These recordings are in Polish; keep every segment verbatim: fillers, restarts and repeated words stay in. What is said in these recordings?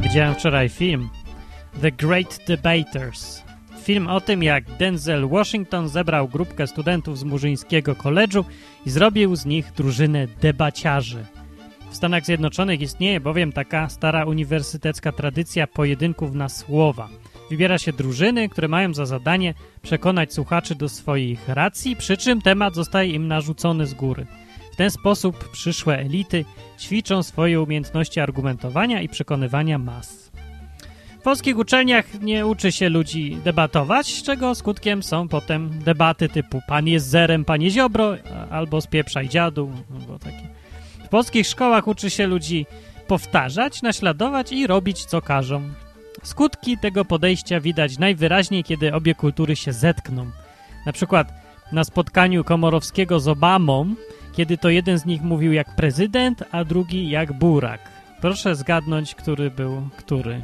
Widziałem wczoraj film The Great Debaters. Film o tym, jak Denzel Washington zebrał grupkę studentów z murzyńskiego koledżu i zrobił z nich drużynę debaciarzy. W Stanach Zjednoczonych istnieje bowiem taka stara uniwersytecka tradycja pojedynków na słowa. Wybiera się drużyny, które mają za zadanie przekonać słuchaczy do swoich racji, przy czym temat zostaje im narzucony z góry. W ten sposób przyszłe elity ćwiczą swoje umiejętności argumentowania i przekonywania mas. W polskich uczelniach nie uczy się ludzi debatować, czego skutkiem są potem debaty typu pan jest zerem, panie Ziobro, albo spieprzaj dziadu, albo takie. W polskich szkołach uczy się ludzi powtarzać, naśladować i robić co każą. Skutki tego podejścia widać najwyraźniej, kiedy obie kultury się zetkną. Na przykład na spotkaniu Komorowskiego z Obamą, kiedy to jeden z nich mówił jak prezydent, a drugi jak burak. Proszę zgadnąć, który był który.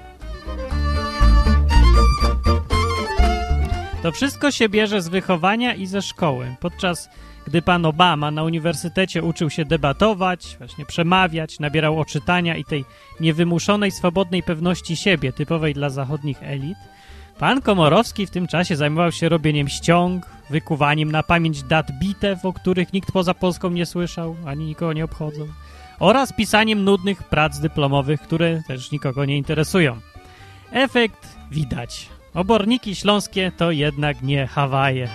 To wszystko się bierze z wychowania i ze szkoły. Podczas gdy pan Obama na uniwersytecie uczył się debatować, właśnie przemawiać, nabierał oczytania i tej niewymuszonej, swobodnej pewności siebie, typowej dla zachodnich elit, pan Komorowski w tym czasie zajmował się robieniem ściąg, wykuwaniem na pamięć dat bitew, o których nikt poza Polską nie słyszał, ani nikogo nie obchodzą, oraz pisaniem nudnych prac dyplomowych, które też nikogo nie interesują. Efekt widać. Oborniki śląskie to jednak nie Hawaje.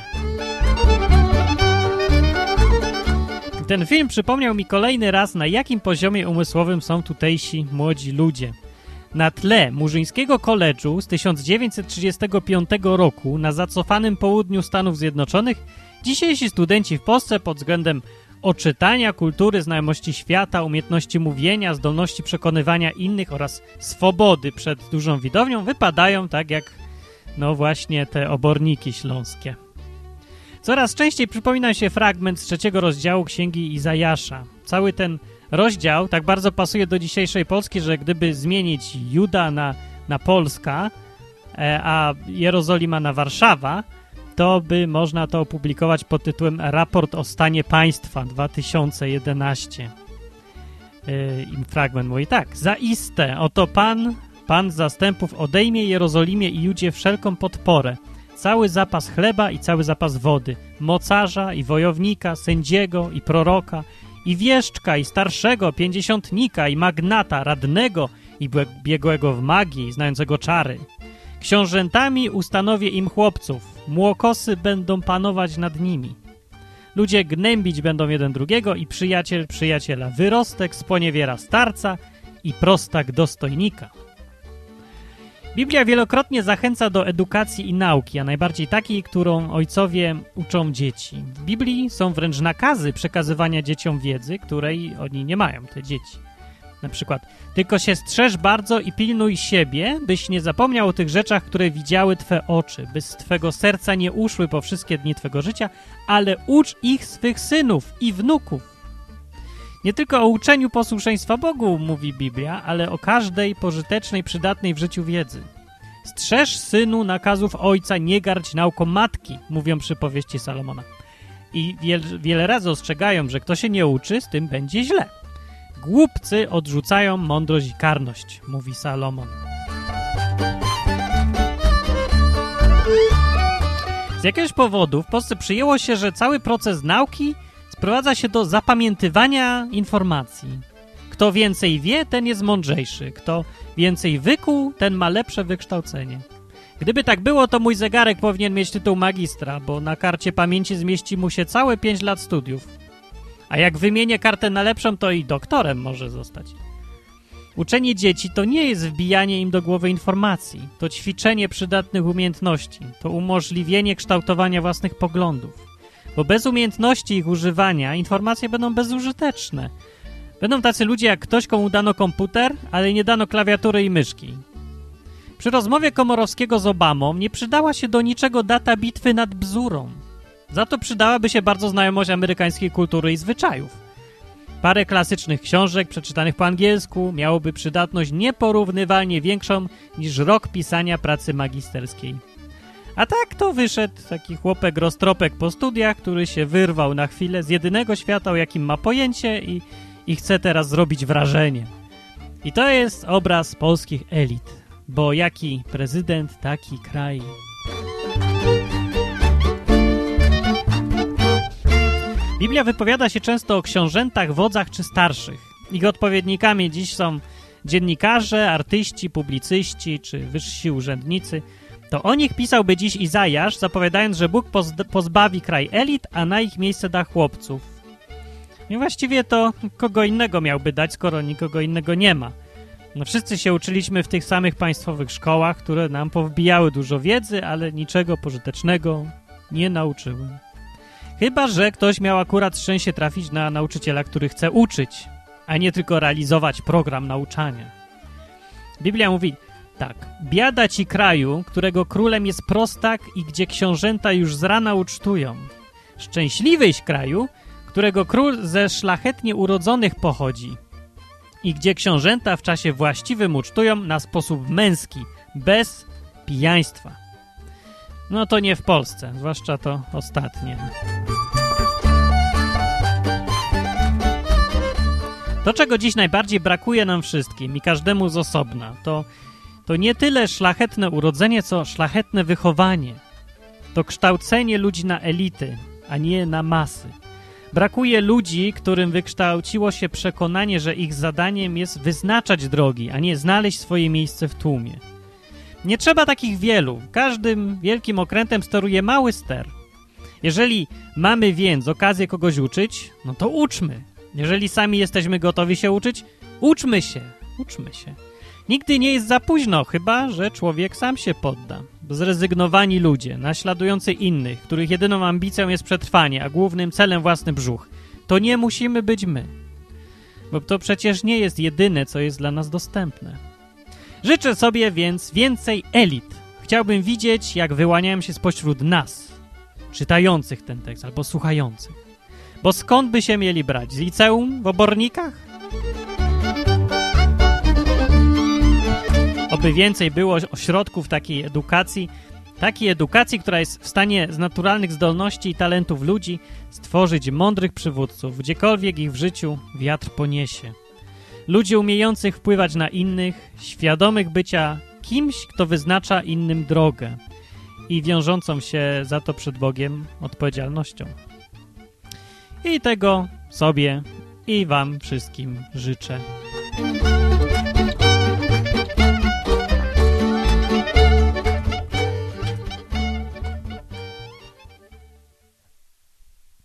Ten film przypomniał mi kolejny raz, na jakim poziomie umysłowym są tutejsi młodzi ludzie. Na tle murzyńskiego koledżu z tysiąc dziewięćset trzydziestego piątego roku na zacofanym południu Stanów Zjednoczonych dzisiejsi studenci w Polsce pod względem oczytania, kultury, znajomości świata, umiejętności mówienia, zdolności przekonywania innych oraz swobody przed dużą widownią wypadają tak jak, no właśnie, te oborniki śląskie. Coraz częściej przypomina się fragment z trzeciego rozdziału Księgi Izajasza. Cały ten rozdział tak bardzo pasuje do dzisiejszej Polski, że gdyby zmienić Juda na, na Polska, a Jerozolima na Warszawa, to by można to opublikować pod tytułem Raport o stanie państwa dwa tysiące jedenaście. I fragment mówi tak. Zaiste, oto Pan, Pan zastępów odejmie Jerozolimie i Judzie wszelką podporę, cały zapas chleba i cały zapas wody, mocarza i wojownika, sędziego i proroka, i wieszczka, i starszego, pięćdziesiątnika, i magnata, radnego, i biegłego w magii, znającego czary. Książętami ustanowię im chłopców, młokosy będą panować nad nimi. Ludzie gnębić będą jeden drugiego i przyjaciel przyjaciela. Wyrostek sponiewiera starca i prostak dostojnika. Biblia wielokrotnie zachęca do edukacji i nauki, a najbardziej takiej, którą ojcowie uczą dzieci. W Biblii są wręcz nakazy przekazywania dzieciom wiedzy, której oni nie mają, te dzieci. Na przykład, tylko się strzeż bardzo i pilnuj siebie, byś nie zapomniał o tych rzeczach, które widziały twe oczy, by z twego serca nie uszły po wszystkie dni twego życia, ale ucz ich swych synów i wnuków. Nie tylko o uczeniu posłuszeństwa Bogu mówi Biblia, ale o każdej pożytecznej, przydatnej w życiu wiedzy. Strzeż, synu, nakazów ojca, nie gardź nauką matki, mówią przypowieści Salomona. I wiel, wiele razy ostrzegają, że kto się nie uczy, z tym będzie źle. Głupcy odrzucają mądrość i karność, mówi Salomon. Z jakiegoś powodu w Polsce przyjęło się, że cały proces nauki sprowadza się do zapamiętywania informacji. Kto więcej wie, ten jest mądrzejszy. Kto więcej wykuł, ten ma lepsze wykształcenie. Gdyby tak było, to mój zegarek powinien mieć tytuł magistra, bo na karcie pamięci zmieści mu się całe pięć lat studiów. A jak wymienię kartę na lepszą, to i doktorem może zostać. Uczenie dzieci to nie jest wbijanie im do głowy informacji. To ćwiczenie przydatnych umiejętności. To umożliwienie kształtowania własnych poglądów. Bo bez umiejętności ich używania informacje będą bezużyteczne. Będą tacy ludzie jak ktoś, komu dano komputer, ale nie dano klawiatury i myszki. Przy rozmowie Komorowskiego z Obamą nie przydała się do niczego data bitwy nad Bzurą. Za to przydałaby się bardzo znajomość amerykańskiej kultury i zwyczajów. Parę klasycznych książek przeczytanych po angielsku miałoby przydatność nieporównywalnie większą niż rok pisania pracy magisterskiej. A tak to wyszedł taki chłopek roztropek po studiach, który się wyrwał na chwilę z jedynego świata, o jakim ma pojęcie i, i chce teraz zrobić wrażenie. I to jest obraz polskich elit, bo jaki prezydent, taki kraj. Biblia wypowiada się często o książętach, wodzach czy starszych. Ich odpowiednikami dziś są dziennikarze, artyści, publicyści czy wyżsi urzędnicy. To o nich pisałby dziś Izajasz, zapowiadając, że Bóg pozbawi kraj elit, a na ich miejsce da chłopców. I właściwie to kogo innego miałby dać, skoro nikogo innego nie ma. No wszyscy się uczyliśmy w tych samych państwowych szkołach, które nam powbijały dużo wiedzy, ale niczego pożytecznego nie nauczyły. Chyba że ktoś miał akurat szczęście trafić na nauczyciela, który chce uczyć, a nie tylko realizować program nauczania. Biblia mówi tak. Biada ci kraju, którego królem jest prostak i gdzie książęta już z rana ucztują. Szczęśliwyś kraju, którego król ze szlachetnie urodzonych pochodzi i gdzie książęta w czasie właściwym ucztują na sposób męski, bez pijaństwa. No to nie w Polsce, zwłaszcza to ostatnie. To, czego dziś najbardziej brakuje nam wszystkim i każdemu z osobna, to, to nie tyle szlachetne urodzenie, co szlachetne wychowanie. To kształcenie ludzi na elity, a nie na masy. Brakuje ludzi, którym wykształciło się przekonanie, że ich zadaniem jest wyznaczać drogi, a nie znaleźć swoje miejsce w tłumie. Nie trzeba takich wielu. Każdym wielkim okrętem steruje mały ster. Jeżeli mamy więc okazję kogoś uczyć, no to uczmy. Jeżeli sami jesteśmy gotowi się uczyć, uczmy się. Uczmy się. Nigdy nie jest za późno, chyba że człowiek sam się podda. Zrezygnowani ludzie, naśladujący innych, których jedyną ambicją jest przetrwanie, a głównym celem własny brzuch. To nie musimy być my. Bo to przecież nie jest jedyne, co jest dla nas dostępne. Życzę sobie więc więcej elit. Chciałbym widzieć, jak wyłaniają się spośród nas, czytających ten tekst albo słuchających. Bo skąd by się mieli brać? Z liceum w Obornikach? Oby więcej było ośrodków takiej edukacji, takiej edukacji, która jest w stanie z naturalnych zdolności i talentów ludzi stworzyć mądrych przywódców, gdziekolwiek ich w życiu wiatr poniesie. Ludzi umiejących wpływać na innych, świadomych bycia kimś, kto wyznacza innym drogę i wiążącą się za to przed Bogiem odpowiedzialnością. I tego sobie i wam wszystkim życzę.